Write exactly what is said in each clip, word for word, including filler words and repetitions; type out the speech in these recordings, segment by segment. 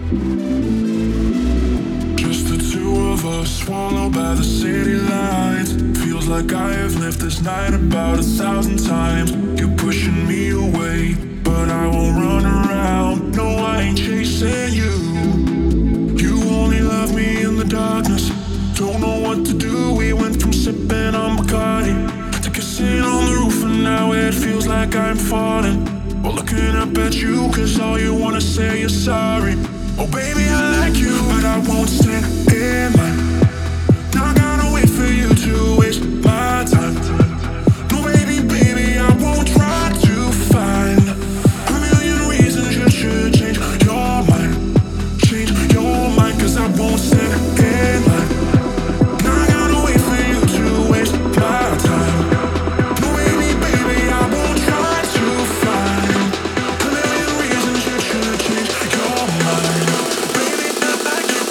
Just the two of us, swallowed by the city lights. Feels like I have lived this night about a thousand times. You're pushing me away, but I won't run around. No, I ain't chasing you. You only love me in the darkness. Don't know what to do. We went from sipping on Bacardi to kissing on the roof, and now it feels like I'm falling. Well, looking up at you, cause all you wanna say is sorry. Oh baby, I like you, but I won't stand in line. Not gonna wait for you to waste my time. No baby, baby, I won't try to find a million reasons you should change your mind. Change your mind, cause I won't stand in line. Not gonna wait for you to waste my time. No baby, baby, I won't try to find a million reasons you should change your mind. Baby, I like you.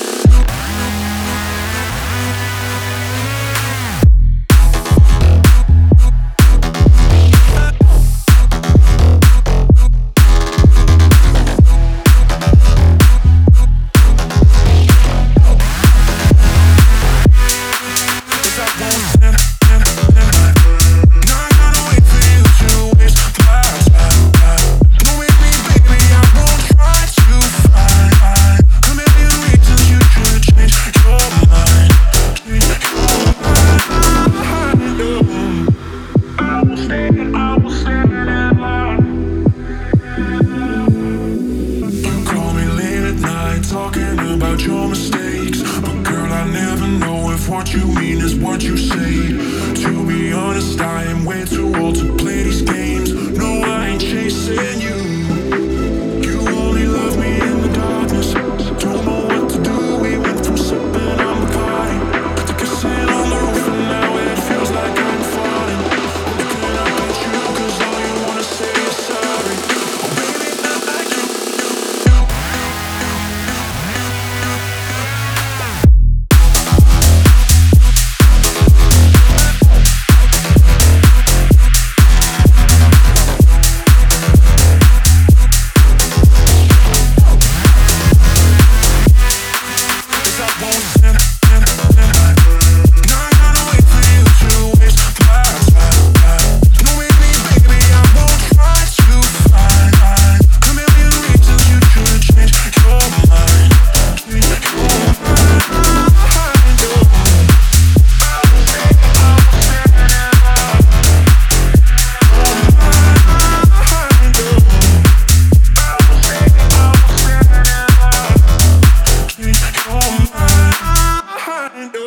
Cause I won't stand in line. Not gonna wait for you to waste my time. No baby, baby, I won't try to find a million reasons you should change your mind. Change your mind. I will stand, I will stand in line. You call me late at night, talking about your mistakes. But girl, I never know if what you mean is what you say. To be honest, I am way too old to play these games. No, I ain't chasing you. You only love me in the darkness. Don't know what to do. We went from sipping on Bacardi to kissing on the roof, and now it feels like I'm falling. Looking up at you, cause all you wanna say is sorry. Oh baby, I like you. Cause I won't stand in line. Not gonna wait for you to waste my time. No baby, baby, I won't try to find a million reasons you should change your mind. Change your mind. Change your mind.